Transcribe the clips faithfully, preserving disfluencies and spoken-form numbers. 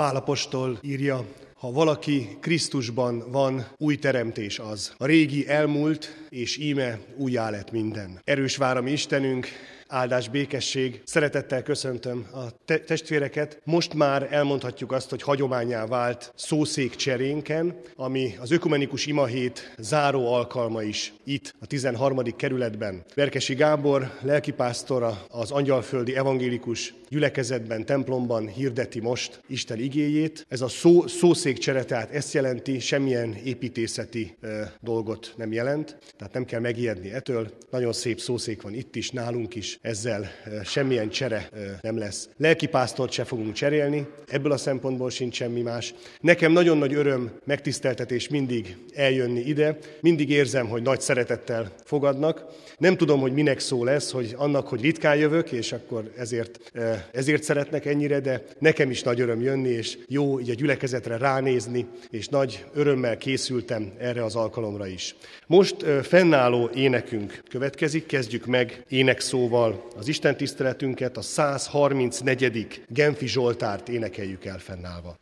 Pál apostol írja, ha valaki Krisztusban van, új teremtés az. A régi elmúlt, és íme újjá lett minden. Erős vár a mi Istenünk, áldás, békesség. Szeretettel köszöntöm a te- testvéreket. Most már elmondhatjuk azt, hogy hagyománnyá vált szószék cserénken, ami az ökumenikus imahét záró alkalma is itt, a tizenharmadik kerületben. Verkesi Gábor, lelkipásztora, az Angyalföldi Evangélikus gyülekezetben, templomban hirdeti most Isten igéjét. Ez a szó, szószékcsere, tehát ezt jelenti, semmilyen építészeti ö, dolgot nem jelent, tehát nem kell megijedni ettől. Nagyon szép szószék van itt is, nálunk is, ezzel ö, semmilyen csere ö, nem lesz. Lelkipásztort se fogunk cserélni, ebből a szempontból sincs semmi más. Nekem nagyon nagy öröm, megtiszteltetés mindig eljönni ide, mindig érzem, hogy nagy szeretettel fogadnak. Nem tudom, hogy minek szó lesz, hogy annak, hogy ritkán jövök, és akkor ezért, ezért szeretnek ennyire, de nekem is nagy öröm jönni, és jó így a gyülekezetre ránézni, és nagy örömmel készültem erre az alkalomra is. Most fennálló énekünk következik, kezdjük meg énekszóval az istentiszteletünket, a száz harmincnegyedik Genfi Zsoltárt énekeljük el fennállva.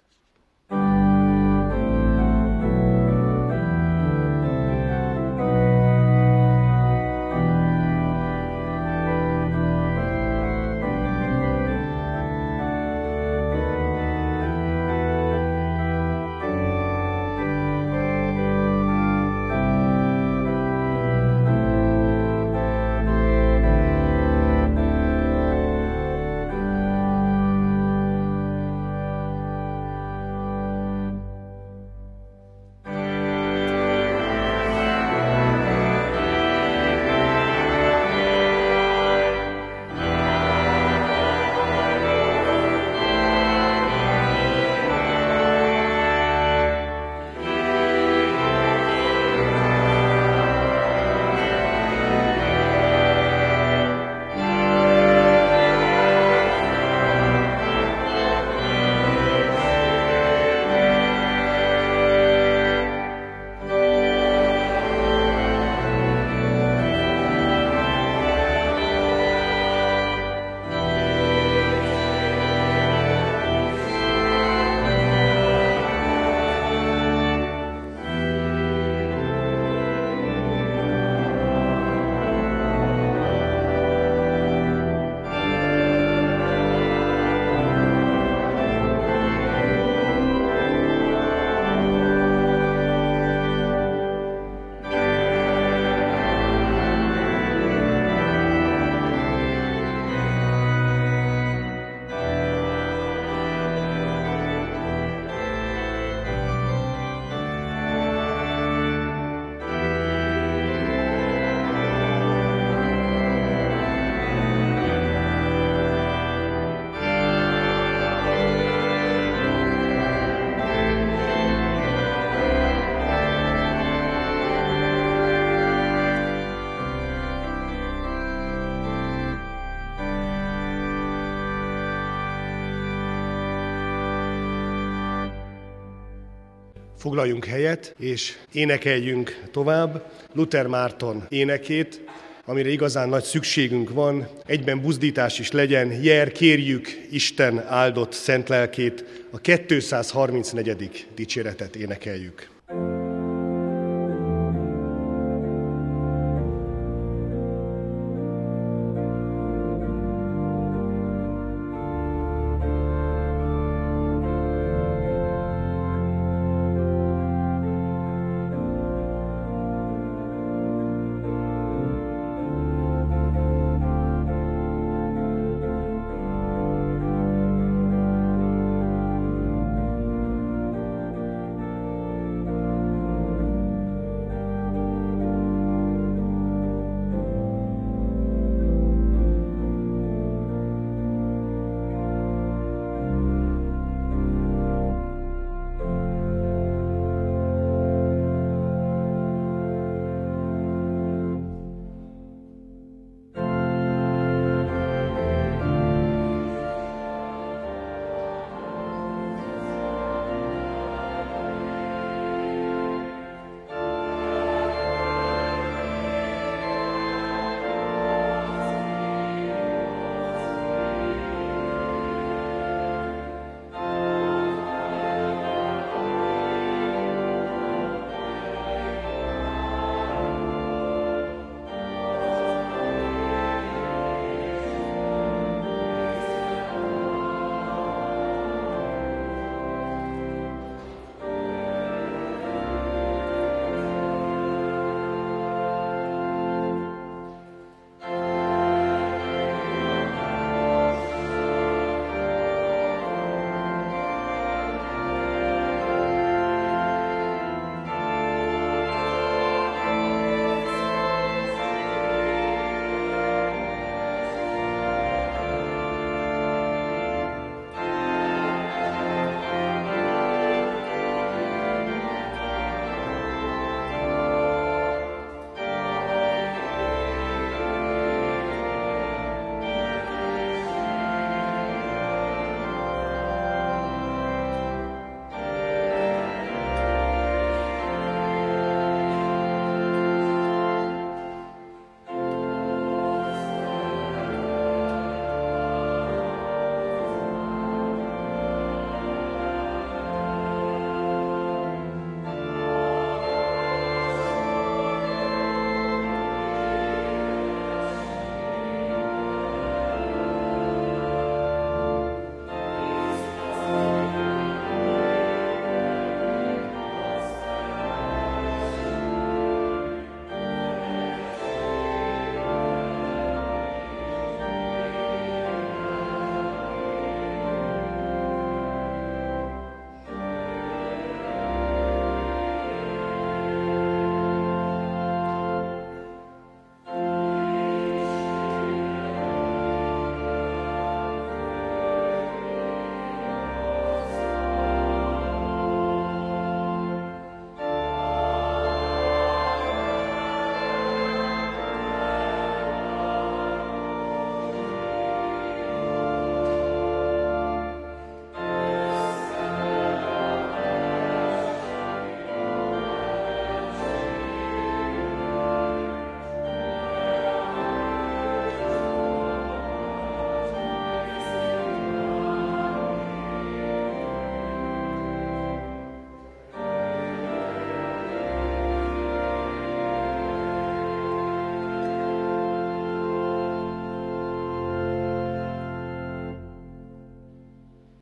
Foglaljunk helyet, és énekeljünk tovább Luther Márton énekét, amire igazán nagy szükségünk van. Egyben buzdítás is legyen, jer, kérjük Isten áldott szent lelkét, a kétszázharmincnegyedik dicséretet énekeljük.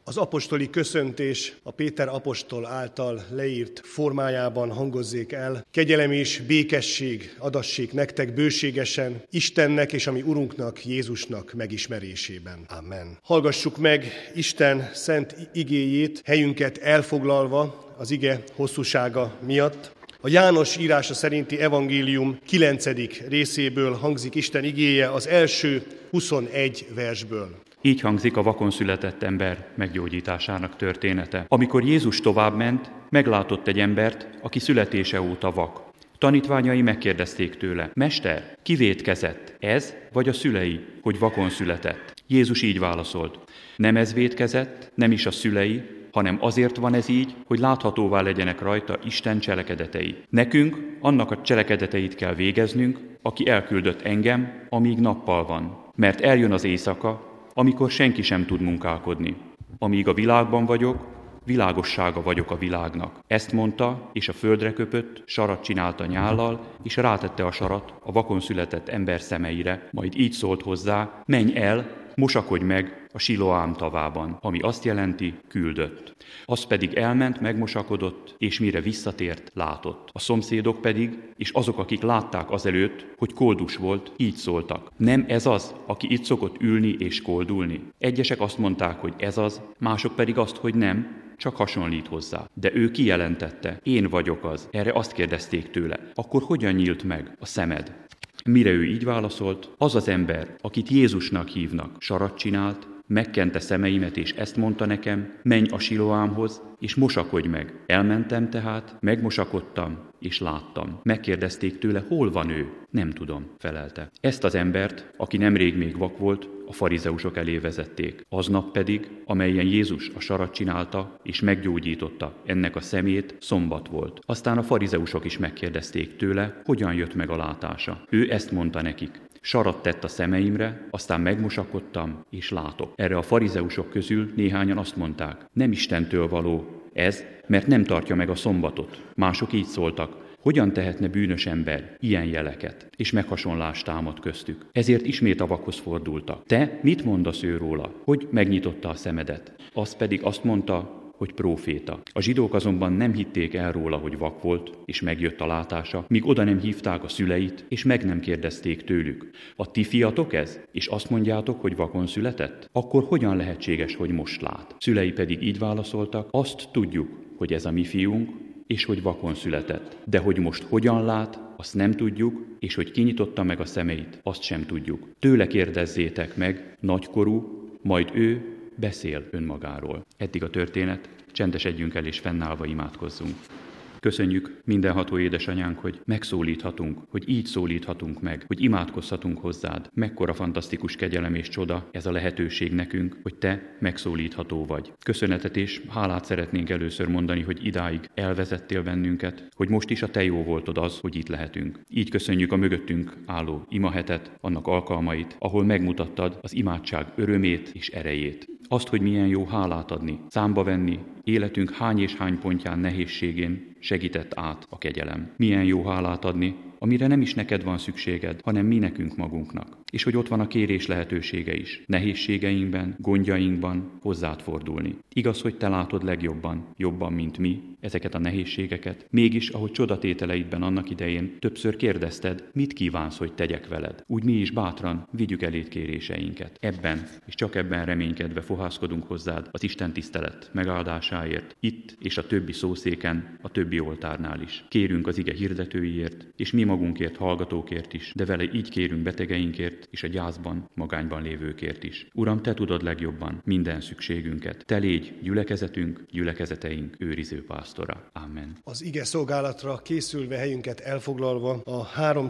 Az apostoli köszöntés a Péter apostol által leírt formájában hangozzék el. Kegyelem és békesség adassék nektek bőségesen, Istennek és a mi Urunknak, Jézusnak megismerésében. Amen. Hallgassuk meg Isten szent igéjét, helyünket elfoglalva az ige hosszúsága miatt. A János írása szerinti evangélium kilencedik részéből hangzik Isten igéje az első huszonegy versből. Így hangzik a vakon született ember meggyógyításának története. Amikor Jézus továbbment, meglátott egy embert, aki születése óta vak. Tanítványai megkérdezték tőle: Mester, ki vétkezett, ez vagy a szülei, hogy vakon született? Jézus így válaszolt: Nem ez vétkezett, nem is a szülei, hanem azért van ez így, hogy láthatóvá legyenek rajta Isten cselekedetei. Nekünk annak a cselekedeteit kell végeznünk, aki elküldött engem, amíg nappal van. Mert eljön az éjszaka, amikor senki sem tud munkálkodni. Amíg a világban vagyok, világossága vagyok a világnak. Ezt mondta, és a földre köpött, sarat csinálta nyállal, és rátette a sarat a vakon született ember szemeire, majd így szólt hozzá: Menj el, mosakodj meg a Siloám tavában, ami azt jelenti, küldött. Az pedig elment, megmosakodott, és mire visszatért, látott. A szomszédok pedig, és azok, akik látták azelőtt, hogy koldus volt, így szóltak: Nem ez az, aki itt szokott ülni és koldulni? Egyesek azt mondták, hogy ez az, mások pedig azt, hogy nem, csak hasonlít hozzá. De ő kijelentette: Én vagyok az. Erre azt kérdezték tőle: Akkor hogyan nyílt meg a szemed? Mire ő így válaszolt: Az az ember, akit Jézusnak hívnak, sarat csinált, megkente szemeimet, és ezt mondta nekem: Menj a Siloámhoz, és mosakodj meg. Elmentem tehát, megmosakodtam, és láttam. Megkérdezték tőle: Hol van ő? Nem tudom, felelte. Ezt az embert, aki nemrég még vak volt, a farizeusok elé vezették. Aznap pedig, amelyen Jézus a sarat csinálta, és meggyógyította ennek a szemét, szombat volt. Aztán a farizeusok is megkérdezték tőle, hogyan jött meg a látása. Ő ezt mondta nekik: Sarat tett a szemeimre, aztán megmosakodtam, és látok. Erre a farizeusok közül néhányan azt mondták: Nem Istentől való ez, mert nem tartja meg a szombatot. Mások így szóltak: Hogyan tehetne bűnös ember ilyen jeleket? És meghasonlást támad köztük. Ezért ismét a vakhoz fordultak. Te mit mondasz ő róla? Hogy megnyitotta a szemedet? Az pedig azt mondta, hogy próféta. A zsidók azonban nem hitték el róla, hogy vak volt, és megjött a látása, míg oda nem hívták a szüleit, és meg nem kérdezték tőlük: A ti fiatok ez? És azt mondjátok, hogy vakon született? Akkor hogyan lehetséges, hogy most lát? Szülei pedig így válaszoltak: Azt tudjuk, hogy ez a mi fiunk, és hogy vakon született. De hogy most hogyan lát, azt nem tudjuk, és hogy kinyitotta meg a szemeit, azt sem tudjuk. Tőle kérdezzétek meg, nagykorú, majd ő beszél önmagáról. Eddig a történet, csendesedjünk el és fennállva imádkozzunk. Köszönjük, mindenható édesanyánk, hogy megszólíthatunk, hogy így szólíthatunk meg, hogy imádkozhatunk hozzád. Mekkora fantasztikus kegyelem és csoda ez a lehetőség nekünk, hogy te megszólítható vagy. Köszönetet és hálát szeretnénk először mondani, hogy idáig elvezettél bennünket, hogy most is a te jó voltod az, hogy itt lehetünk. Így köszönjük a mögöttünk álló imahetet, annak alkalmait, ahol megmutattad az imádság örömét és erejét. Azt, hogy milyen jó hálát adni, számba venni, életünk hány és hány pontján nehézségén segített át a kegyelem. Milyen jó hálát adni, amire nem is neked van szükséged, hanem mi nekünk magunknak. És hogy ott van a kérés lehetősége is. Nehézségeinkben, gondjainkban hozzád fordulni. Igaz, hogy te látod legjobban, jobban, mint mi, ezeket a nehézségeket. Mégis, ahogy csodatételeidben annak idején többször kérdezted, mit kívánsz, hogy tegyek veled. Úgy mi is bátran vigyük eléd kéréseinket. Ebben, és csak ebben reménykedve fohászkodunk hozzád az Isten tisztelet megáldásáért, itt és a többi szószéken, a többi oltárnál is. Kérünk az ige hirdetőiért, és mi magunkért, hallgatókért is, de vele így kérünk betegeinkért, és a gyászban, magányban lévőkért is. Uram, te tudod legjobban minden szükségünket. Te légy gyülekezetünk, gyülekezeteink őriző pásztora. Amen. Az ige szolgálatra készülve, helyünket elfoglalva a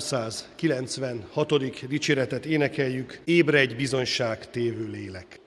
háromszázkilencvenhatodik dicséretet énekeljük: Ébredj, bizonyság tévő lélek.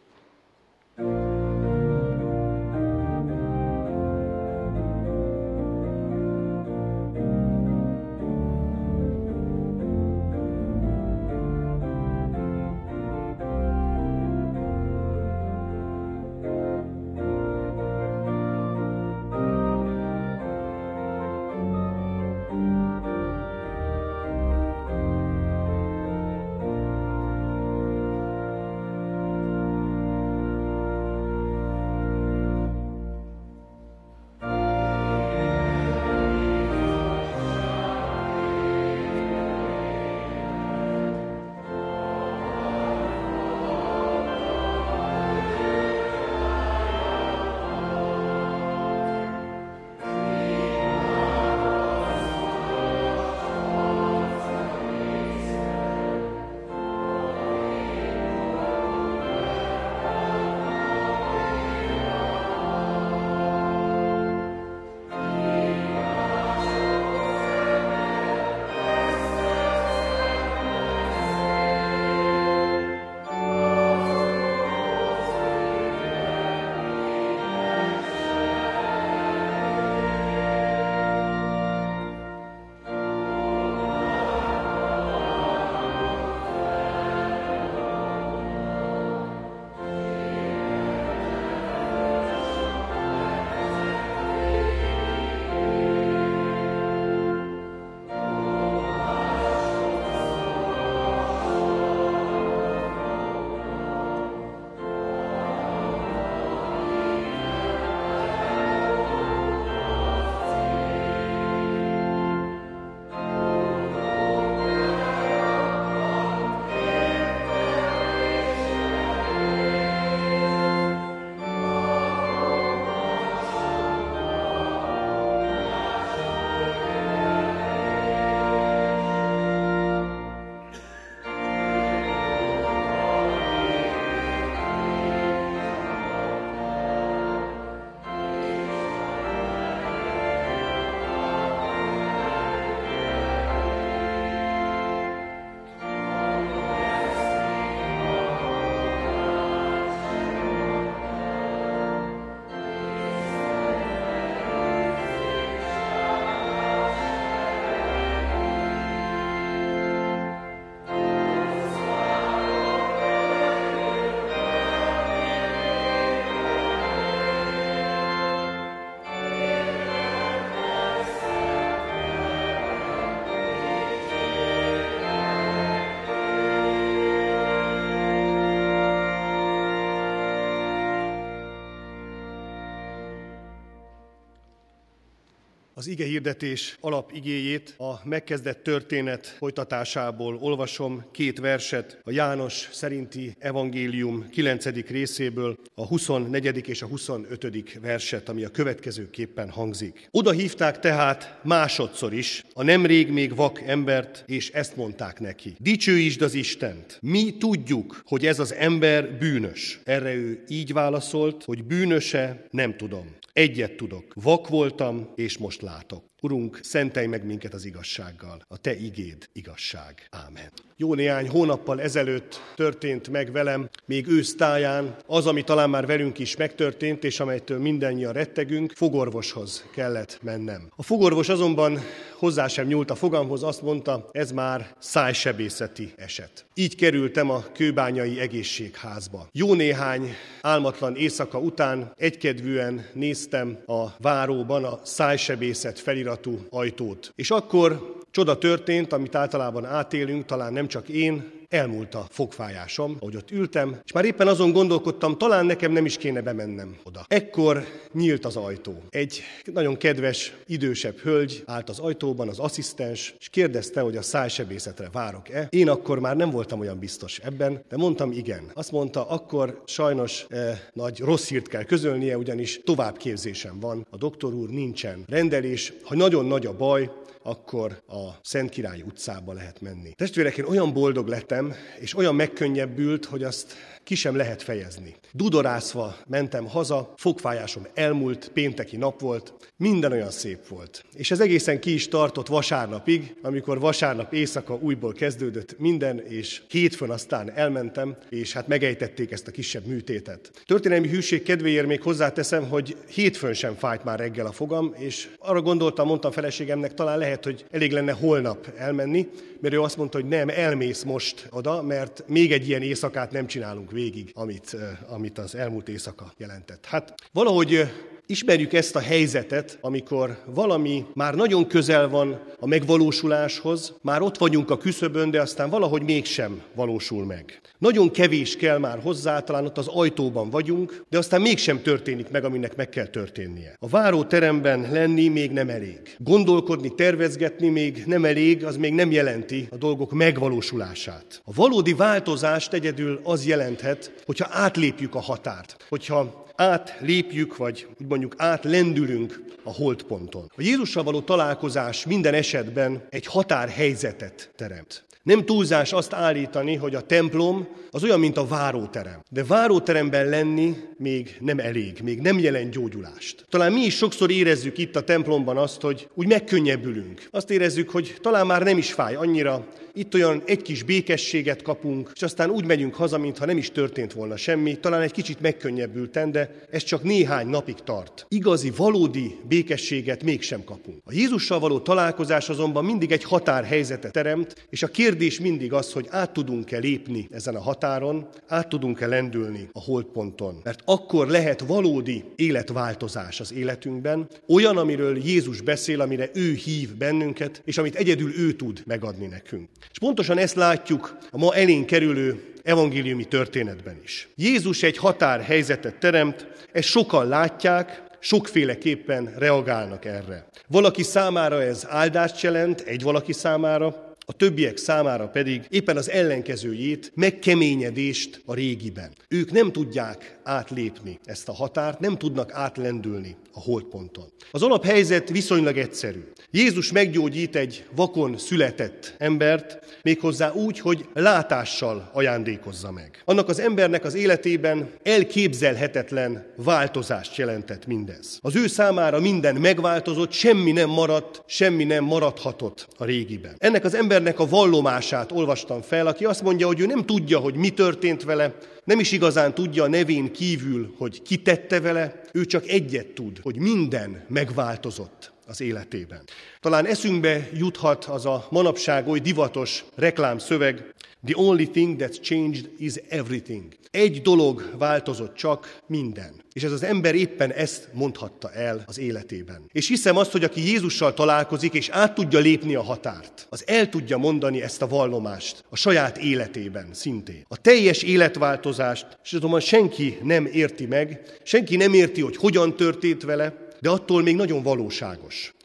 Az igehirdetés alapigéjét a megkezdett történet folytatásából olvasom, két verset a János szerinti evangélium kilencedik részéből, a huszonnegyedik és a huszonötödik verset, ami a következőképpen hangzik. Oda hívták tehát másodszor is a nemrég még vak embert, és ezt mondták neki: dicsőítsd az Istent, mi tudjuk, hogy ez az ember bűnös. Erre ő így válaszolt, hogy bűnöse, nem tudom. Egyet tudok, vak voltam, és most látok. Urunk, szentelj meg minket az igazsággal. A Te igéd igazság. Ámen. Jó néhány hónappal ezelőtt történt meg velem, még ősztáján, az, ami talán már velünk is megtörtént, és amelytől mindannyian rettegünk, fogorvoshoz kellett mennem. A fogorvos azonban hozzá sem nyúlt a fogamhoz, azt mondta, ez már szájsebészeti eset. Így kerültem a kőbányai egészségházba. Jó néhány álmatlan éjszaka után egykedvűen néztem a váróban a szájsebészet feliratú ajtót. És akkor csoda történt, amit általában átélünk, talán nem csak én, elmúlt a fogfájásom, ahogy ott ültem, és már éppen azon gondolkodtam, talán nekem nem is kéne bemennem oda. Ekkor nyílt az ajtó. Egy nagyon kedves, idősebb hölgy állt az ajtóban, az asszisztens, és kérdezte, hogy a szájsebészetre várok-e. Én akkor már nem voltam olyan biztos ebben, de mondtam igen. Azt mondta, akkor sajnos eh, nagy rossz hírt kell közölnie, ugyanis továbbképzésem van. A doktor úr, nincsen rendelés, ha nagyon nagy a baj, akkor a Szentkirályi utcába lehet menni. Testvérek, én olyan boldog lettem, és olyan megkönnyebbült, hogy azt ki sem lehet fejezni. Dudorászva mentem haza, fogfájásom elmúlt, pénteki nap volt, minden olyan szép volt. És ez egészen ki is tartott vasárnapig, amikor vasárnap éjszaka újból kezdődött minden, és hétfőn aztán elmentem, és hát megejtették ezt a kisebb műtétet. Történelmi hűség kedvéért még hozzáteszem, hogy hétfőn sem fájt már reggel a fogam, és arra gondoltam, mondtam feleségemnek, talán lehet, hogy elég lenne holnap elmenni, mert ő azt mondta, hogy nem, elmész most oda, mert még egy ilyen éjszakát nem csinálunk végig, amit, amit az elmúlt éjszaka jelentett. Hát valahogy ismerjük ezt a helyzetet, amikor valami már nagyon közel van a megvalósuláshoz, már ott vagyunk a küszöbön, de aztán valahogy mégsem valósul meg. Nagyon kevés kell már hozzá, talán ott az ajtóban vagyunk, de aztán mégsem történik meg, aminek meg kell történnie. A váróteremben lenni még nem elég. Gondolkodni, tervezgetni még nem elég, az még nem jelenti a dolgok megvalósulását. A valódi változást egyedül az jelenthet, hogyha átlépjük a határt, hogyha átlépjük, vagy úgy mondjuk átlendülünk a holtponton. A Jézussal való találkozás minden esetben egy határhelyzetet teremt. Nem túlzás azt állítani, hogy a templom az olyan, mint a váróterem. De váróteremben lenni még nem elég, még nem jelent gyógyulást. Talán mi is sokszor érezzük itt a templomban azt, hogy úgy megkönnyebbülünk. Azt érezzük, hogy talán már nem is fáj annyira, itt olyan egy kis békességet kapunk, és aztán úgy megyünk haza, mintha nem is történt volna semmi, talán egy kicsit megkönnyebbülten, de ez csak néhány napig tart. Igazi, valódi békességet mégsem kapunk. A Jézussal való találkozás azonban mindig egy határhelyzetet teremt, és a kérdés mindig az, hogy át tudunk-e lépni ezen a határon, át tudunk-e lendülni a holtponton. Mert akkor lehet valódi életváltozás az életünkben, olyan, amiről Jézus beszél, amire ő hív bennünket, és amit egyedül ő tud megadni nekünk. És pontosan ezt látjuk a ma elénk kerülő evangéliumi történetben is. Jézus egy határhelyzetet teremt, ezt sokan látják, sokféleképpen reagálnak erre. Valaki számára ez áldást jelent, egy valaki számára, a többiek számára pedig éppen az ellenkezőjét, megkeményedést a régiben. Ők nem tudják átlépni ezt a határt, nem tudnak átlendülni a holtponton. Az alaphelyzet viszonylag egyszerű. Jézus meggyógyít egy vakon született embert, méghozzá úgy, hogy látással ajándékozza meg. Annak az embernek az életében elképzelhetetlen változást jelentett mindez. Az ő számára minden megváltozott, semmi nem maradt, semmi nem maradhatott a régiben. Ennek az embernek a vallomását olvastam fel, aki azt mondja, hogy ő nem tudja, hogy mi történt vele, nem is igazán tudja a nevén kívül, hogy ki tette vele, ő csak egyet tud, hogy minden megváltozott az életében. Talán eszünkbe juthat az a manapság oly divatos reklámszöveg, the only thing that's changed is everything. Egy dolog változott csak, minden. És ez az ember éppen ezt mondhatta el az életében. És hiszem azt, hogy aki Jézussal találkozik, és át tudja lépni a határt, az el tudja mondani ezt a vallomást a saját életében szintén. A teljes életváltozást, és azonban senki nem érti meg, senki nem érti, hogy hogyan történt vele, de attól még nagyon valóságos.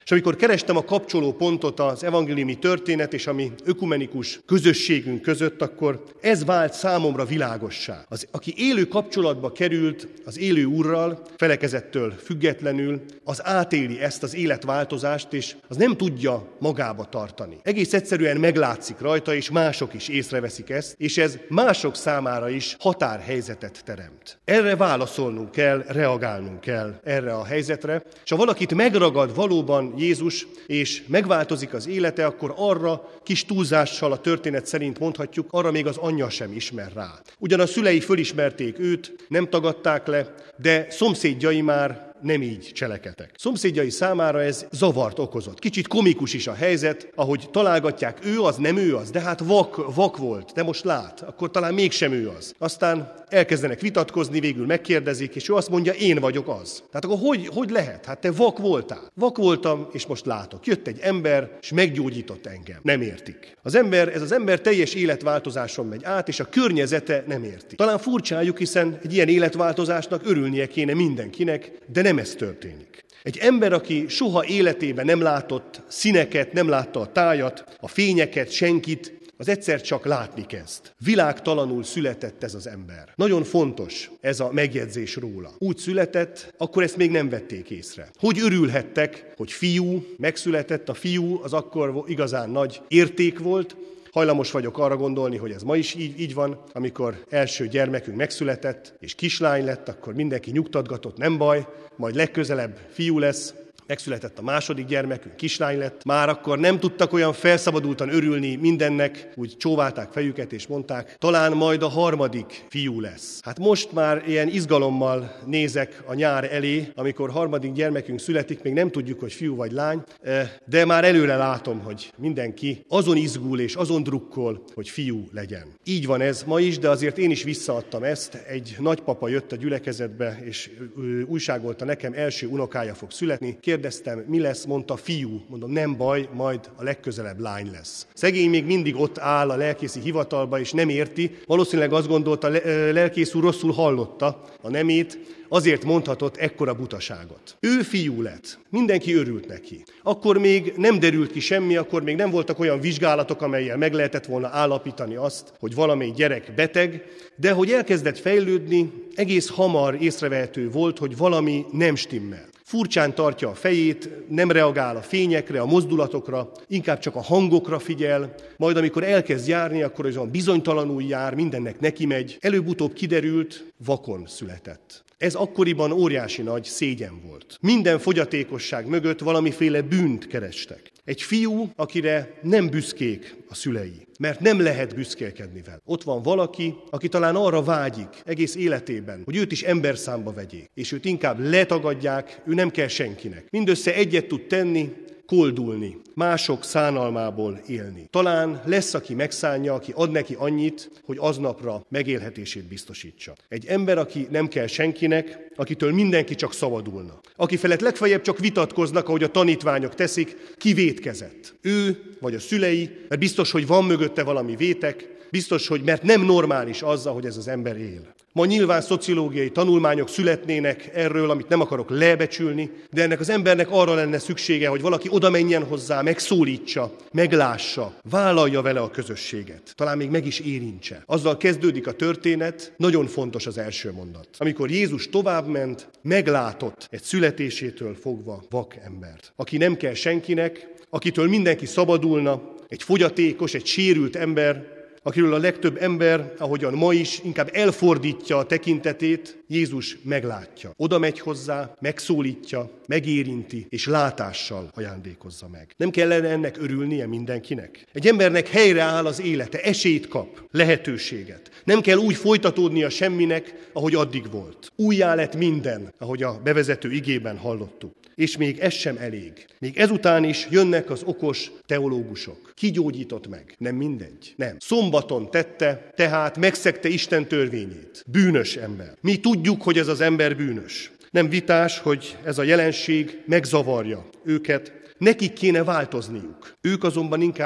És amikor kerestem a kapcsoló pontot az evangéliumi történet és a mi ökumenikus közösségünk között, akkor ez vált számomra világossá. Az, aki élő kapcsolatba került az élő Úrral, felekezettől függetlenül, az átéli ezt az életváltozást, és az nem tudja magába tartani. Egész egyszerűen meglátszik rajta, és mások is észreveszik ezt, és ez mások számára is határhelyzetet teremt. Erre válaszolnunk kell, reagálnunk kell erre a helyzetre, és ha valakit megragad valóban Jézus, és megváltozik az élete, akkor arra kis túlzással a történet szerint mondhatjuk, arra még az anyja sem ismer rá. Ugyan a szülei fölismerték őt, nem tagadták le, de szomszédjai már nem így cselekedtek. Szomszédjai számára ez zavart okozott. Kicsit komikus is a helyzet, ahogy találgatják, ő az, nem ő az, de hát vak, vak volt, de most lát, akkor talán mégsem ő az. Aztán elkezdenek vitatkozni, végül megkérdezik, és ő azt mondja, én vagyok az. Tehát akkor hogy, hogy lehet? Hát te vak voltál. Vak voltam, és most látok. Jött egy ember, és meggyógyított engem. Nem értik. Az ember, ez az ember teljes életváltozáson megy át, és a környezete nem érti. Talán furcsáljuk, hiszen egy ilyen életváltozásnak örülnie kéne mindenkinek, de nem ez történik. Egy ember, aki soha életében nem látott színeket, nem látta a tájat, a fényeket, senkit, az egyszer csak látni kezd. Világtalanul született ez az ember. Nagyon fontos ez a megjegyzés róla. Úgy született, akkor ezt még nem vették észre. Hogy örülhettek, hogy fiú megszületett, a fiú az akkor igazán nagy érték volt. Hajlamos vagyok arra gondolni, hogy ez ma is így, így van, amikor első gyermekünk megszületett, és kislány lett, akkor mindenki nyugtatgatott, nem baj, majd legközelebb fiú lesz. Megszületett a második gyermekünk, kislány lett. Már akkor nem tudtak olyan felszabadultan örülni mindennek, úgy csóválták fejüket és mondták, talán majd a harmadik fiú lesz. Hát most már ilyen izgalommal nézek a nyár elé, amikor harmadik gyermekünk születik, még nem tudjuk, hogy fiú vagy lány, de már előre látom, hogy mindenki azon izgul és azon drukkol, hogy fiú legyen. Így van ez ma is, de azért én is visszaadtam ezt. Egy nagypapa jött a gyülekezetbe, és újságolta nekem, első unokája fog születni. Kérdeztem, mi lesz, mondta fiú. Mondom, nem baj, majd a legközelebb lány lesz. Szegény még mindig ott áll a lelkészi hivatalba, és nem érti. Valószínűleg azt gondolta, lelkész úr rosszul hallotta a nemét, azért mondhatott ekkora butaságot. Ő fiú lett. Mindenki örült neki. Akkor még nem derült ki semmi, akkor még nem voltak olyan vizsgálatok, amellyel meg lehetett volna állapítani azt, hogy valamely gyerek beteg, de hogy elkezdett fejlődni, egész hamar észrevehető volt, hogy valami nem stimmel. Furcsán tartja a fejét, nem reagál a fényekre, a mozdulatokra, inkább csak a hangokra figyel, majd amikor elkezd járni, akkor olyan bizonytalanul jár, mindennek neki megy. Előbb-utóbb kiderült, vakon született. Ez akkoriban óriási nagy szégyen volt. Minden fogyatékosság mögött valamiféle bűnt kerestek. Egy fiú, akire nem büszkék a szülei, mert nem lehet büszkélkedni vele. Ott van valaki, aki talán arra vágyik egész életében, hogy őt is emberszámba vegyék, és őt inkább letagadják, ő nem kell senkinek. Mindössze egyet tud tenni, koldulni, mások szánalmából élni. Talán lesz, aki megszánja, aki ad neki annyit, hogy aznapra megélhetését biztosítsa. Egy ember, aki nem kell senkinek, akitől mindenki csak szabadulna. Aki felett legfeljebb csak vitatkoznak, ahogy a tanítványok teszik, ki vétkezett. Ő vagy a szülei, mert biztos, hogy van mögötte valami vétek, biztos, hogy mert nem normális az, ahogy ez az ember él. Ma nyilván szociológiai tanulmányok születnének erről, amit nem akarok lebecsülni, de ennek az embernek arra lenne szüksége, hogy valaki oda menjen hozzá, megszólítsa, meglássa, vállalja vele a közösséget. Talán még meg is érintse. Azzal kezdődik a történet, nagyon fontos az első mondat. Amikor Jézus továbbment, meglátott egy születésétől fogva vak embert, aki nem kell senkinek, akitől mindenki szabadulna, egy fogyatékos, egy sérült ember, akiről a legtöbb ember, ahogyan ma is, inkább elfordítja a tekintetét, Jézus meglátja. Oda megy hozzá, megszólítja, megérinti, és látással ajándékozza meg. Nem kellene ennek örülnie mindenkinek? Egy embernek helyreáll az élete, esélyt kap, lehetőséget. Nem kell úgy folytatódnia semminek, ahogy addig volt. Újjá lett minden, ahogy a bevezető igében hallottuk. És még ez sem elég. Még ezután is jönnek az okos teológusok. Ki gyógyított meg? Nem mindegy. Nem. Szombaton tette, tehát megszegte Isten törvényét. Bűnös ember. Mi tudjuk, hogy ez az ember bűnös. Nem vitás, hogy ez a jelenség megzavarja őket. Nekik kéne változniuk. Ők azonban inkább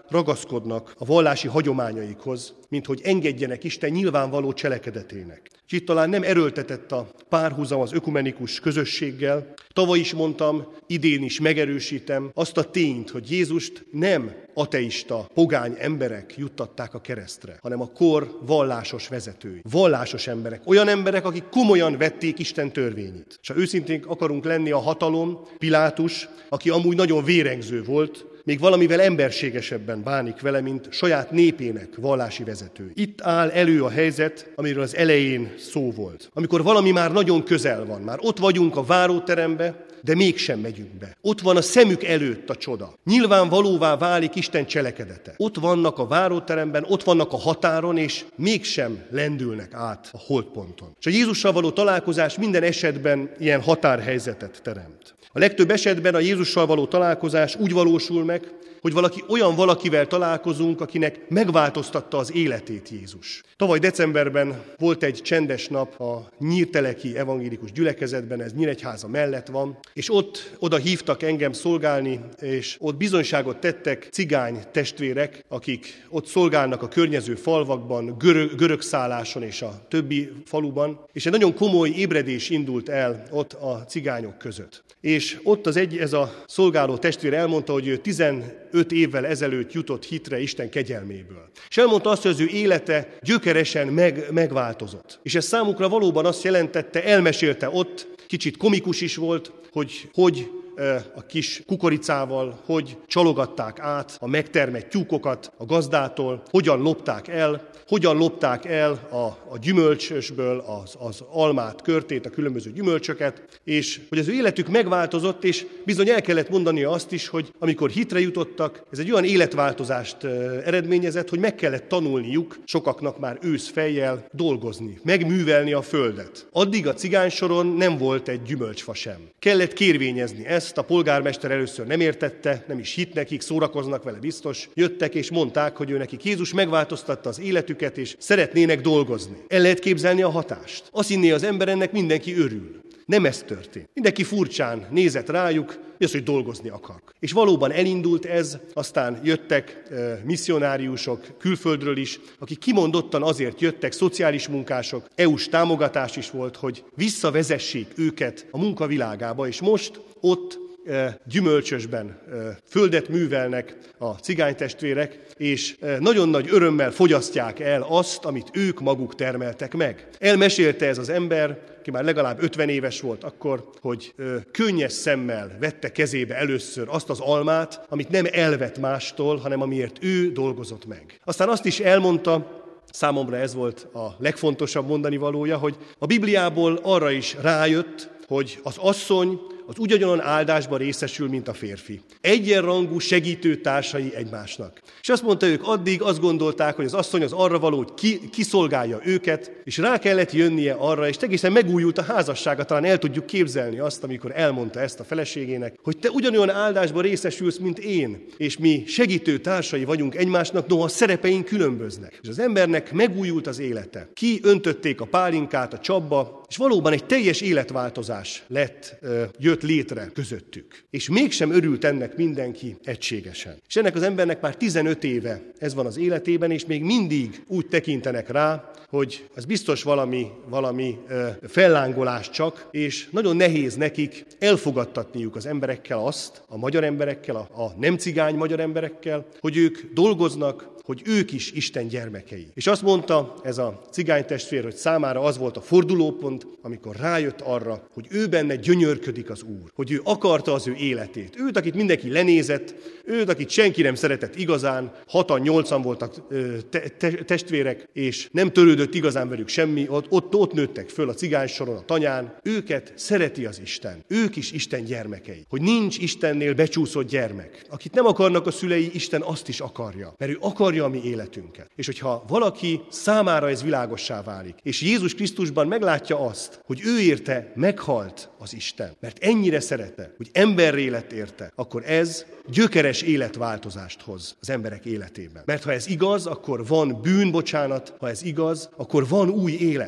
ragaszkodnak a vallási hagyományaikhoz, mint hogy engedjenek Isten nyilvánvaló cselekedetének. És itt talán nem erőltetett a párhuzam az ökumenikus közösséggel. Tavaly is mondtam, idén is megerősítem azt a tényt, hogy Jézust nem ateista, pogány emberek juttatták a keresztre, hanem a kor vallásos vezetői. Vallásos emberek, olyan emberek, akik komolyan vették Isten törvényét. És ha őszintén akarunk lenni, a hatalom, Pilátus, aki amúgy nagyon vérengző volt, még valamivel emberségesebben bánik vele, mint saját népének vallási vezető. Itt áll elő a helyzet, amiről az elején szó volt. Amikor valami már nagyon közel van, már ott vagyunk a váróterembe, de mégsem megyünk be. Ott van a szemük előtt a csoda. Nyilvánvalóvá válik Isten cselekedete. Ott vannak a váróteremben, ott vannak a határon, és mégsem lendülnek át a holdponton. És a Jézussal való találkozás minden esetben ilyen határhelyzetet teremt. A legtöbb esetben a Jézussal való találkozás úgy valósul meg, hogy valaki olyan valakivel találkozunk, akinek megváltoztatta az életét Jézus. Tavaly decemberben volt egy csendes nap a nyírteleki evangélikus gyülekezetben, ez Nyíregyháza mellett van, és ott oda hívtak engem szolgálni, és ott bizonyságot tettek cigány testvérek, akik ott szolgálnak a környező falvakban, görög, görög szálláson és a többi faluban, és egy nagyon komoly ébredés indult el ott a cigányok között. És ott az egy, ez a szolgáló testvér elmondta, hogy ő tizenöt évvel ezelőtt jutott hitre Isten kegyelméből. És elmondta azt, hogy az ő élete gyökeresen meg, megváltozott. És ez számukra valóban azt jelentette, elmesélte ott, kicsit komikus is volt, hogy hogy a kis kukoricával, hogy csalogatták át a megtermett tyúkokat a gazdától, hogyan lopták el, hogyan lopták el a, a gyümölcsösből az, az almát, körtét, a különböző gyümölcsöket, és hogy az ő életük megváltozott, és bizony el kellett mondania azt is, hogy amikor hitre jutottak, ez egy olyan életváltozást eredményezett, hogy meg kellett tanulniuk, sokaknak már őszfejjel dolgozni, megművelni a földet. Addig a cigánysoron nem volt egy gyümölcsfa sem. Kellett kérvényezni ezt, a polgármester először nem értette, nem is hitt nekik, szórakoznak vele biztos. Jöttek és mondták, hogy ő nekik Jézus megváltoztatta az életüket, és szeretnének dolgozni. El lehet képzelni a hatást. Azt hinné az ember, ennek mindenki örül. Nem ez történt. Mindenki furcsán nézett rájuk, az, hogy dolgozni akarnak. És valóban elindult ez, aztán jöttek e, misszionáriusok külföldről is, akik kimondottan azért jöttek, szociális munkások, é u-s támogatás is volt, hogy visszavezessék őket a munkavilágába, és most ott e, gyümölcsösben e, földet művelnek a cigánytestvérek, és e, nagyon nagy örömmel fogyasztják el azt, amit ők maguk termeltek meg. Elmesélte ez az ember, ki már legalább ötven éves volt akkor, hogy ö, könnyes szemmel vette kezébe először azt az almát, amit nem elvett mástól, hanem amiért ő dolgozott meg. Aztán azt is elmondta, számomra ez volt a legfontosabb mondani valója, hogy a Bibliából arra is rájött, hogy az asszony az ugyanolyan áldásban részesül, mint a férfi. Egyenrangú segítő társai egymásnak. És azt mondta, ők addig azt gondolták, hogy az asszony az arra való, hogy ki, kiszolgálja őket, és rá kellett jönnie arra, és egészen megújult a házassága, talán el tudjuk képzelni azt, amikor elmondta ezt a feleségének, hogy te ugyanolyan áldásban részesülsz, mint én, és mi segítő társai vagyunk egymásnak, noha a szerepeink különböznek. És az embernek megújult az élete. Ki öntötték a pálinkát a csapba, és valóban egy teljes életváltozás lett, jött létre közöttük. És mégsem örült ennek mindenki egységesen. És ennek az embernek már tizenöt éve ez van az életében, és még mindig úgy tekintenek rá, hogy ez biztos valami, valami fellángolás csak, és nagyon nehéz nekik elfogadtatniuk az emberekkel azt, a magyar emberekkel, a, a nem cigány magyar emberekkel, hogy ők dolgoznak, hogy ők is Isten gyermekei. És azt mondta ez a cigánytestvér, hogy számára az volt a fordulópont, amikor rájött arra, hogy ő benne gyönyörködik az Úr, hogy ő akarta az ő életét. Őt, akit mindenki lenézett, őt, akit senki nem szeretett igazán, hatan, nyolcan voltak te- te- testvérek, és nem törődött igazán velük semmi, ott, ott, ott nőttek föl a cigánysoron, a tanyán. Őket szereti az Isten. Ők is Isten gyermekei. Hogy nincs Istennél becsúszott gyermek. Akit nem akarnak a szülei, Isten azt is akarja, mert ő akarja a mi életünket. És hogyha valaki számára ez világossá válik, és Jézus Krisztusban meglátja azt, hogy ő érte meghalt az Isten, mert ennyire szerette, hogy emberré lett érte, akkor ez gyökeres életváltozást hoz az emberek életében. Mert ha ez igaz, akkor van bűnbocsánat, ha ez igaz, akkor van új élet.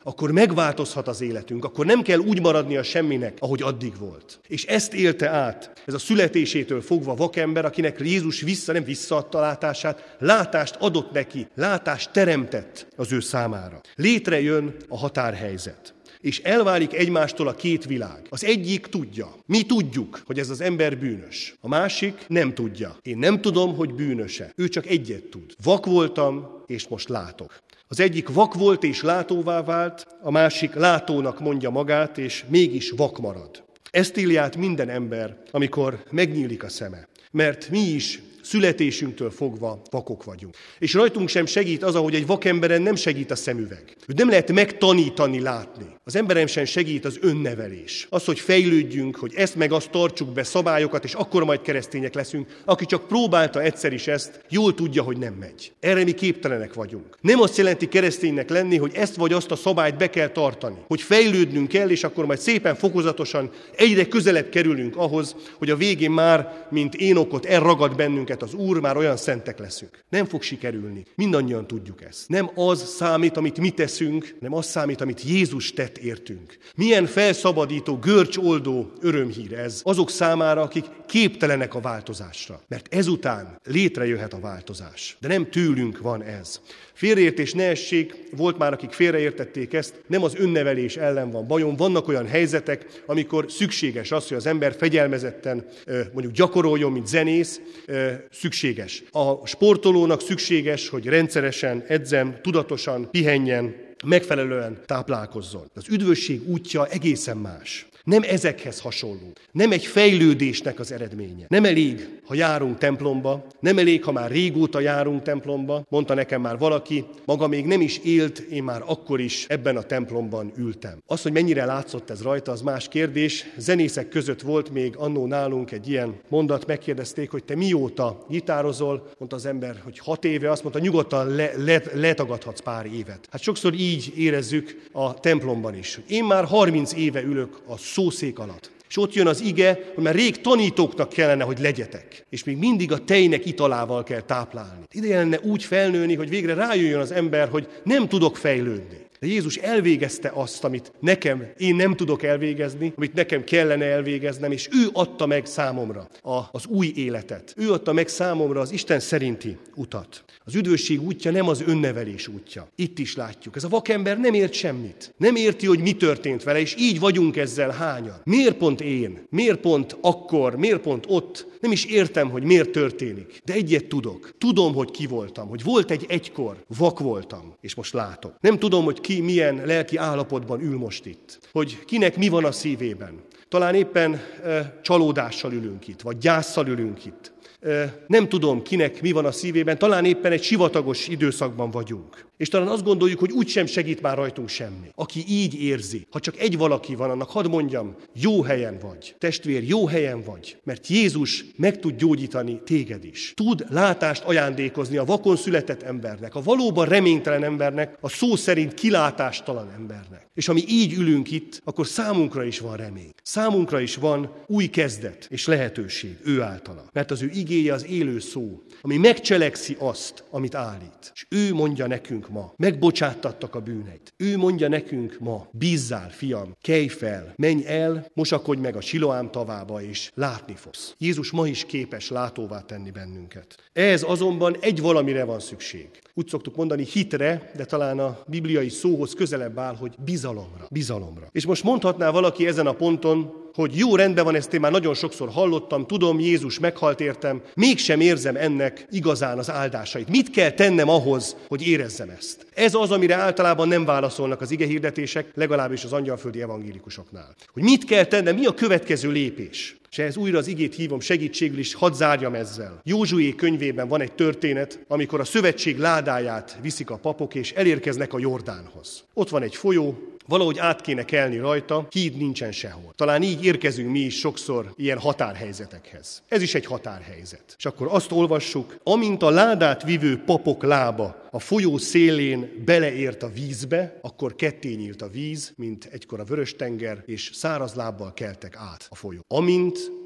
akkor megváltozhat az életünk, akkor nem kell úgy maradni a semminek, ahogy addig volt. És ezt élte át ez a születésétől fogva vakember, akinek Jézus vissza, nem visszaadta látását, látást adott neki, látást teremtett az ő számára. Létrejön a határhelyzet. És elválik egymástól a két világ. Az egyik tudja. Mi tudjuk, hogy ez az ember bűnös. A másik nem tudja. Én nem tudom, hogy bűnöse. Ő csak egyet tud. Vak voltam, és most látok. Az egyik vak volt és látóvá vált, a másik látónak mondja magát, és mégis vak marad. Ezt éli át minden ember, amikor megnyílik a szeme. Mert mi is születésünktől fogva vakok vagyunk. És rajtunk sem segít az, ahogy egy vakemberen nem segít a szemüveg. Őt nem lehet megtanítani látni. Az emberem sem segít az önnevelés. Az, hogy fejlődjünk, hogy ezt meg azt tartsuk be, szabályokat, és akkor majd keresztények leszünk. Aki csak próbálta egyszer is ezt, jól tudja, hogy nem megy. Erre mi képtelenek vagyunk. Nem azt jelenti kereszténynek lenni, hogy ezt vagy azt a szabályt be kell tartani. Hogy fejlődnünk kell, és akkor majd szépen fokozatosan egyre közelebb kerülünk ahhoz, hogy a végén már, mint Énokot elragad bennünket az Úr, már olyan szentek leszünk. Nem fog sikerülni. Mindannyian tudjuk ezt. Nem az számít, amit mi teszünk, nem az számít, amit Jézus tett értünk. Milyen felszabadító, görcsoldó örömhír ez azok számára, akik képtelenek a változásra. Mert ezután létrejöhet a változás. De nem tőlünk van ez. Félreértés ne essék, volt már, akik félreértették ezt, nem az önnevelés ellen van bajom. Vannak olyan helyzetek, amikor szükséges az, hogy az ember fegyelmezetten mondjuk gyakoroljon, mint zenész, szükséges. A sportolónak szükséges, hogy rendszeresen edzem, tudatosan pihenjen, megfelelően táplálkozzon. Az üdvösség útja egészen más. Nem ezekhez hasonló. Nem egy fejlődésnek az eredménye. Nem elég, ha járunk templomba, nem elég, ha már régóta járunk templomba. Mondta nekem már valaki, maga még nem is élt, én már akkor is ebben a templomban ültem. Az, hogy mennyire látszott ez rajta, az más kérdés. Zenészek között volt még annó nálunk egy ilyen mondat, megkérdezték, hogy te mióta gitározol, mondta az ember, hogy hat éve, azt mondta, nyugodtan le, le, letagadhatsz pár évet. Hát sokszor így érezzük a templomban is. Én már harminc éve ülök a szószék alatt. És ott jön az ige, hogy már rég tanítóknak kellene, hogy legyetek. És még mindig a tejnek italával kell táplálni. Ide lenne úgy felnőni, hogy végre rájöjjön az ember, hogy nem tudok fejlődni. De Jézus elvégezte azt, amit nekem, én nem tudok elvégezni, amit nekem kellene elvégeznem, és ő adta meg számomra a, az új életet. Ő adta meg számomra az Isten szerinti utat. Az üdvösség útja nem az önnevelés útja. Itt is látjuk. Ez a vakember nem ért semmit. Nem érti, hogy mi történt vele, és így vagyunk ezzel hányan. Miért pont én? Miért pont akkor? Miért pont ott? Nem is értem, hogy miért történik. De egyet tudok. Tudom, hogy ki voltam, hogy volt egy egykor, vak voltam, és most látok. Nem tudom, hogy ki milyen lelki állapotban ül most itt. Hogy kinek mi van a szívében. Talán éppen e, csalódással ülünk itt, vagy gyásszal ülünk itt. E, nem tudom, kinek mi van a szívében, talán éppen egy sivatagos időszakban vagyunk. És talán azt gondoljuk, hogy úgysem segít már rajtunk semmi. Aki így érzi, ha csak egy valaki van, annak hadd mondjam, jó helyen vagy. Testvér, jó helyen vagy. Mert Jézus meg tud gyógyítani téged is. Tud látást ajándékozni a vakon született embernek, a valóban reménytelen embernek, a szó szerint kilátástalan embernek. És ami így ülünk itt, akkor számunkra is van remény. Számunkra is van új kezdet és lehetőség ő általa. Mert az ő igéje az élő szó, ami megcselekszi azt, amit állít. És ő mondja nekünk ma, megbocsáttattak a bűneit. Ő mondja nekünk ma, bízzál, fiam, kelj fel, menj el, mosakodj meg a Siloám tavába, és látni fogsz. Jézus ma is képes látóvá tenni bennünket. Ehhez azonban egy valamire van szükség. Úgy szoktuk mondani hitre, de talán a bibliai szóhoz közelebb áll, hogy bizalomra. Bizalomra. És most mondhatná valaki ezen a ponton, hogy jó, rendben van, ezt én már nagyon sokszor hallottam, tudom, Jézus meghalt értem, mégsem érzem ennek igazán az áldásait. Mit kell tennem ahhoz, hogy érezzem ezt? Ez az, amire általában nem válaszolnak az igehirdetések, legalábbis az angyalföldi evangélikusoknál. Hogy mit kell tennem, mi a következő lépés? És ehhez újra az igét hívom segítségül is, hadd zárjam ezzel. Józsué könyvében van egy történet, amikor a szövetség ládáját viszik a papok, és elérkeznek a Jordánhoz. Ott van egy folyó, valahogy át kéne kelni rajta, híd nincsen sehol. Talán így érkezünk mi is sokszor ilyen határhelyzetekhez. Ez is egy határhelyzet. És akkor azt olvassuk, amint a ládát vivő papok lába a folyó szélén beleért a vízbe, akkor ketté nyílt a víz, mint egykor a Vörös-tenger, és száraz lábbal keltek át a folyó. Amint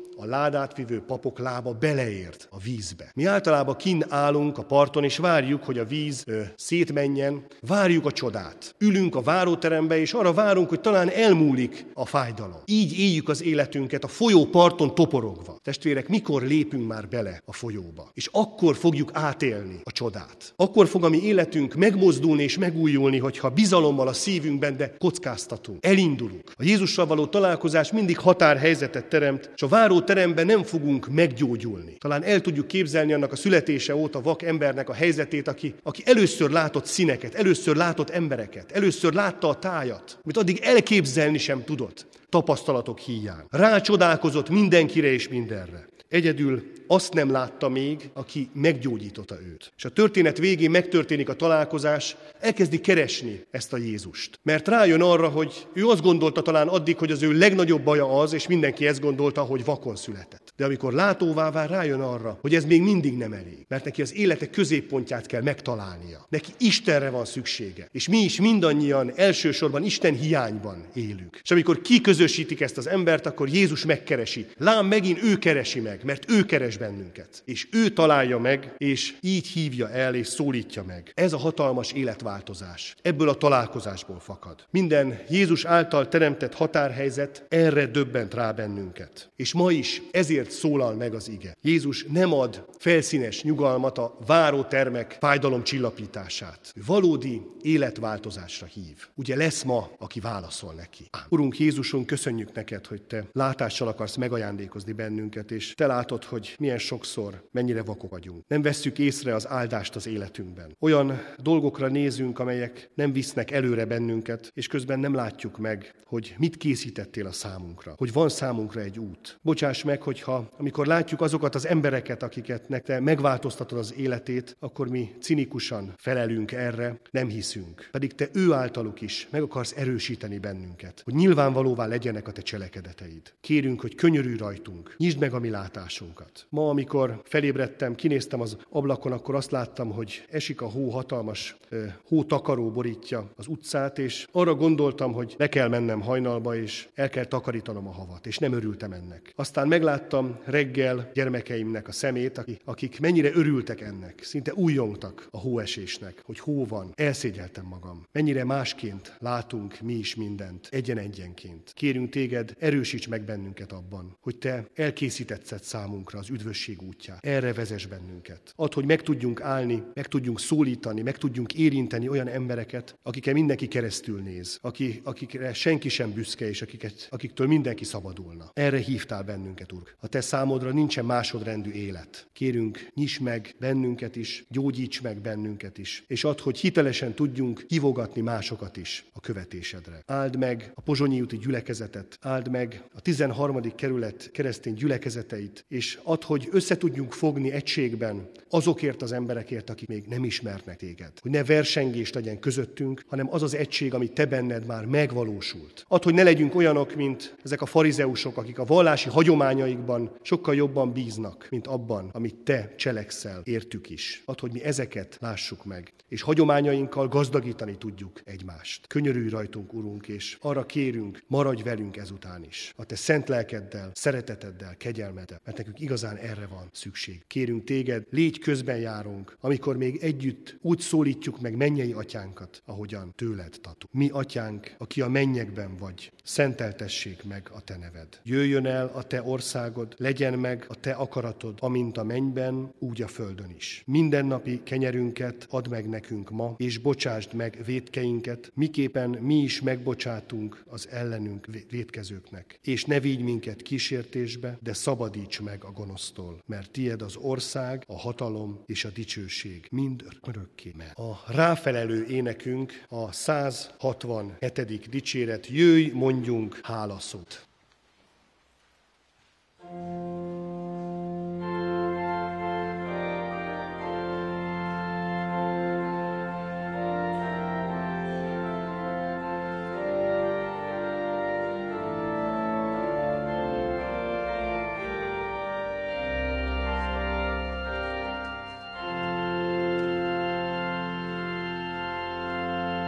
a ládát vivő papok lába beleért a vízbe. Mi általában kinn állunk a parton, és várjuk, hogy a víz ö, szétmenjen, várjuk a csodát. Ülünk a váróterembe, és arra várunk, hogy talán elmúlik a fájdalom. Így éljük az életünket a folyó parton toporogva. Testvérek, mikor lépünk már bele a folyóba? És akkor fogjuk átélni a csodát. Akkor fog a mi életünk megmozdulni és megújulni, hogyha bizalommal a szívünkben, de kockáztatunk, elindulunk. A Jézussal való találkozás mindig határhelyzetet teremt, és a váróteremben nem fogunk meggyógyulni. Talán el tudjuk képzelni annak a születése óta vak embernek a helyzetét, aki, aki először látott színeket, először látott embereket, először látta a tájat, amit addig elképzelni sem tudott, tapasztalatok híján. Rácsodálkozott mindenkire és mindenre. Egyedül azt nem látta még, aki meggyógyította őt. És a történet végén megtörténik a találkozás, elkezdi keresni ezt a Jézust. Mert rájön arra, hogy ő azt gondolta talán addig, hogy az ő legnagyobb baja az, és mindenki ezt gondolta, hogy vakon született. De amikor látóvá vár, rájön arra, hogy ez még mindig nem elég. Mert neki az élete középpontját kell megtalálnia. Neki Istenre van szüksége. És mi is mindannyian elsősorban Isten hiányban élünk. És amikor kiközösítik ezt az embert, akkor Jézus megkeresi. Lám megint ő keresi meg, mert ő keres bennünket. És ő találja meg, és így hívja el, és szólítja meg. Ez a hatalmas életváltozás. Ebből a találkozásból fakad. Minden Jézus által teremtett határhelyzet erre döbbent rá bennünket. És ma is ezért szólal meg az ige. Jézus nem ad felszínes nyugalmat, a várótermek fájdalomcsillapítását. Ő valódi életváltozásra hív. Ugye lesz ma, aki válaszol neki. Ám. Urunk Jézusunk, köszönjük neked, hogy te látással akarsz megajándékozni bennünket, és te látod, hogy milyen sokszor, mennyire vakok vagyunk. Nem vesszük észre az áldást az életünkben. Olyan dolgokra nézünk, amelyek nem visznek előre bennünket, és közben nem látjuk meg, hogy mit készítettél a számunkra, hogy van számunkra egy út. Bocsáss meg, hogyha amikor látjuk azokat az embereket, akiknek te megváltoztatod az életét, akkor mi cinikusan felelünk erre, nem hiszünk. Pedig te ő általuk is meg akarsz erősíteni bennünket, hogy nyilvánvalóvá legyenek a te cselekedeteid. Kérünk, hogy könyörülj rajtunk, nyisd meg a mi látásunkat. Ma, amikor felébredtem, kinéztem az ablakon, akkor azt láttam, hogy esik a hó, hatalmas hótakaró borítja az utcát, és arra gondoltam, hogy be kell mennem hajnalba, és el kell takarítanom a havat, és nem örültem ennek. Aztán megláttam reggel gyermekeimnek a szemét, akik mennyire örültek ennek, szinte újjongtak a hóesésnek, hogy hó van. Elszégyeltem magam. Mennyire másként látunk mi is mindent, egyen-egyenként. Kérünk téged, erősíts meg bennünket abban, hogy te elkészítetted számunkra az üdvösség útját. Erre vezess bennünket. Add, hogy meg tudjunk állni, meg tudjunk szólítani, meg tudjunk érinteni olyan embereket, akikkel mindenki keresztül néz, aki, akikre senki sem büszke, és akiket, akiktől mindenki szabadulna. Erre hívtál bennünket, Úr. A te számodra nincsen másodrendű élet. Kérünk, nyiss meg bennünket is, gyógyíts meg bennünket is, és add, hogy hitelesen tudjunk hívogatni másokat is a követésedre. Áld meg a pozsonyi úti gyülekezetet, áld meg a tizenharmadik kerület keresztény gyülekezeteit, és add, hogy össze tudjunk fogni egységben azokért az emberekért, akik még nem ismernek téged. Hogy ne versengés legyen közöttünk, hanem az az egység, ami te benned már megvalósult. Add, hogy ne legyünk olyanok, mint ezek a farizeusok, akik a vallási hagyományaikban sokkal jobban bíznak, mint abban, amit te cselekszel értük is. Add, hogy mi ezeket lássuk meg, és hagyományainkkal gazdagítani tudjuk egymást. Könyörülj rajtunk, Urunk, és arra kérünk, maradj velünk ezután is. A te szent lelkeddel, szereteteddel, kegyelmeddel, mert nekünk igazán erre van szükség. Kérünk téged, légy közben járunk, amikor még együtt úgy szólítjuk meg mennyei atyánkat, ahogyan tőled tatuk. Mi atyánk, aki a mennyekben vagy, szenteltessék meg a te neved. Jöjjön el a te országod, legyen meg a te akaratod, amint a mennyben, úgy a földön is. Mindennapi kenyerünket add meg nekünk ma, és bocsásd meg vétkeinket, miképpen mi is megbocsátunk az ellenünk vétkezőknek. És ne vigy minket kísértésbe, de szabadíts meg a gonosztól, mert tied az ország, a hatalom és a dicsőség mind örökké. A ráfelelő énekünk a száz hatvanhetedik dicséret, jöjj, mondjunk hálaszót.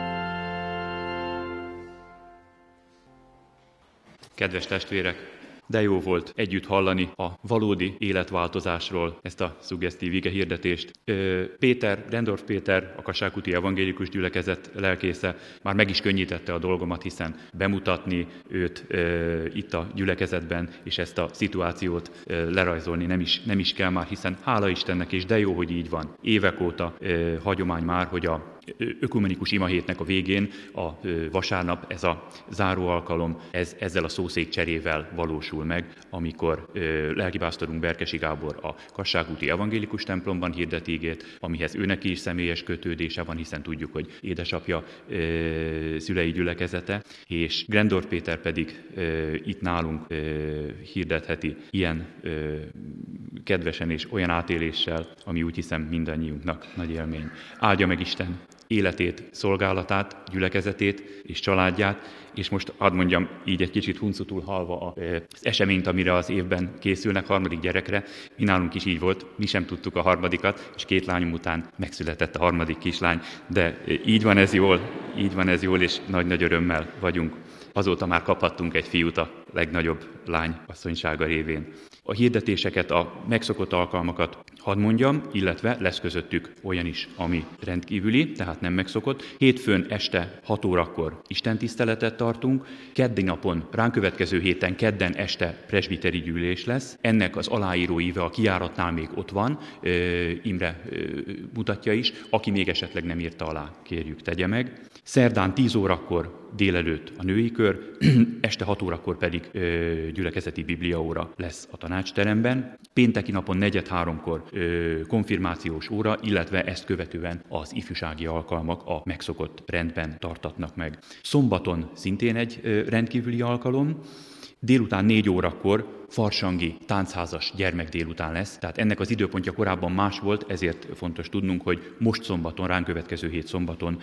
Kedves testvérek, De jó volt együtt hallani a valódi életváltozásról ezt a szuggesztív igehirdetést. Péter, Rendorf Péter, a Kassák-úti Evangélikus Gyülekezet lelkésze már meg is könnyítette a dolgomat, hiszen bemutatni őt e, itt a gyülekezetben, és ezt a szituációt e, lerajzolni nem is, nem is kell már, hiszen hála Istennek, és de jó, hogy így van. Évek óta e, hagyomány már, hogy a ökumenikus imahétnek a végén, a vasárnap, ez a záró alkalom, ez, ezzel a szószék cserével valósul meg, amikor lelkipásztorunk Berkesi Gábor a Kassák-úti Evangélikus templomban hirdet igét, amihez őnek is személyes kötődése van, hiszen tudjuk, hogy édesapja ö, szülei gyülekezete, és Grendorf Péter pedig ö, itt nálunk ö, hirdetheti ilyen ö, kedvesen és olyan átéléssel, ami úgy hiszem mindannyiunknak nagy élmény. Áldja meg Isten életét, szolgálatát, gyülekezetét és családját, és most hadd mondjam így egy kicsit huncutul halva az eseményt, amire az évben készülnek, harmadik gyerekre. Mi nálunk is így volt, mi sem tudtuk a harmadikat, és két lányom után megszületett a harmadik kislány, de így van ez jól, így van ez jól, és nagy-nagy örömmel vagyunk. Azóta már kaphattunk egy fiút a legnagyobb lány asszonysága révén. A hirdetéseket, a megszokott alkalmakat hadd mondjam, illetve lesz közöttük olyan is, ami rendkívüli, tehát nem megszokott. Hétfőn este hat órakor istentiszteletet tartunk, keddi napon, ránk következő héten kedden este presbiteri gyűlés lesz. Ennek az aláíró íve a kijáratnál még ott van, Imre mutatja is, aki még esetleg nem írta alá, kérjük, tegye meg. Szerdán tíz órakor délelőtt a női kör, este hat órakor pedig ö, gyülekezeti bibliaóra lesz a tanácsteremben. Pénteki napon negyed háromkor ö, konfirmációs óra, illetve ezt követően az ifjúsági alkalmak a megszokott rendben tartatnak meg. Szombaton szintén egy ö, rendkívüli alkalom, délután négy órakor farsangi táncházas gyermek délután lesz, tehát ennek az időpontja korábban más volt, ezért fontos tudnunk, hogy most szombaton, ránk következő hét szombaton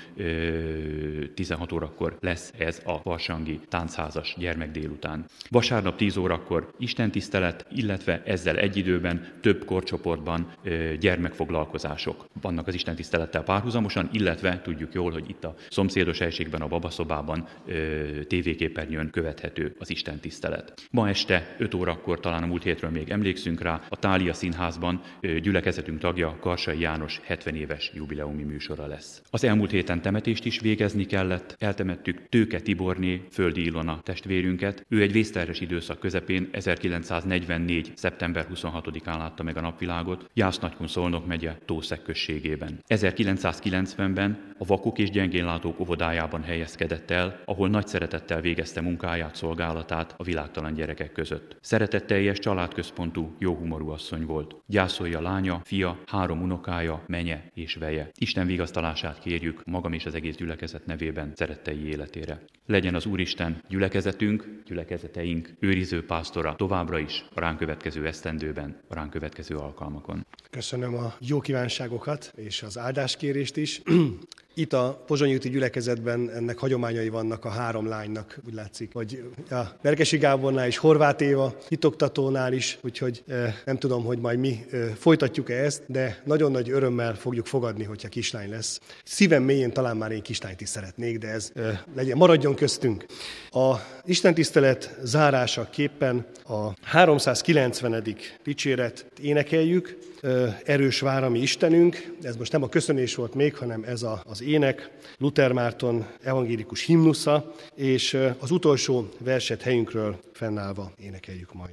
tizenhat órakor lesz ez a farsangi táncházas gyermek délután. Vasárnap tíz órakor istentisztelet, illetve ezzel egy időben több korcsoportban gyermekfoglalkozások vannak az istentisztelettel párhuzamosan, illetve tudjuk jól, hogy itt a szomszédos helységben, a babaszobában tévéképernyőn követhető az istentisztelet. Ma este öt óra akkor talán a múlt hétről még emlékszünk rá, a Thália Színházban gyülekezetünk tagja Karsai János hetven éves jubileumi műsora lesz. Az elmúlt héten temetést is végezni kellett, eltemettük Tőke Tiborné, Földi Ilona testvérünket. Ő egy vészterhes időszak közepén ezerkilencszáznegyvennégy. szeptember huszonhatodikán látta meg a napvilágot Jász-Nagykun Szolnok megye Tószeg községében. ezerkilencszázkilencvenben a vakok és gyengénlátók óvodájában helyezkedett el, ahol nagy szeretettel végezte munkáját, szolgálatát a világtalan gyerekek között. Szeretetteljes, családközpontú, jóhumorú asszony volt. Gyászolja lánya, fia, három unokája, menye és veje. Isten vigasztalását kérjük magam és az egész gyülekezet nevében szerettei életére. Legyen az Úristen gyülekezetünk, gyülekezeteink őriző pásztora továbbra is a ránk következő esztendőben, a ránk következő alkalmakon. Köszönöm a jó kívánságokat és az áldáskérést is. Itt a pozsonyi úti gyülekezetben ennek hagyományai vannak a három lánynak, úgy látszik, hogy a Berkesi Gábornál és Horváth Éva hitoktatónál is, úgyhogy nem tudom, hogy majd mi folytatjuk-e ezt, de nagyon nagy örömmel fogjuk fogadni, hogyha kislány lesz. Szívem mélyén talán már én kislányt is szeretnék, de ez legyen, maradjon köztünk. A istentisztelet zárásaképpen a háromszázkilencvenedik dicséret énekeljük, Erős vár a mi Istenünk, ez most nem a köszönés volt még, hanem ez a, az ének, Luther Márton evangélikus himnusza, és az utolsó verset helyünkről fennállva énekeljük majd.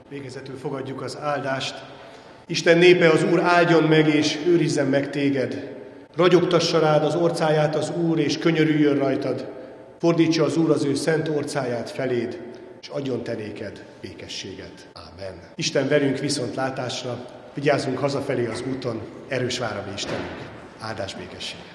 Végezetül fogadjuk az áldást. Isten népe, az Úr áldjon meg és őrizzen meg téged. Ragyogtassa rád az orcáját az Úr, és könyörüljön rajtad. Fordítsa az Úr az ő szent orcáját feléd, és adjon te néked békességet. Ámen. Isten velünk viszontlátásra, vigyázzunk hazafelé az úton, erős vár a mi Istenünk. Áldás békesség.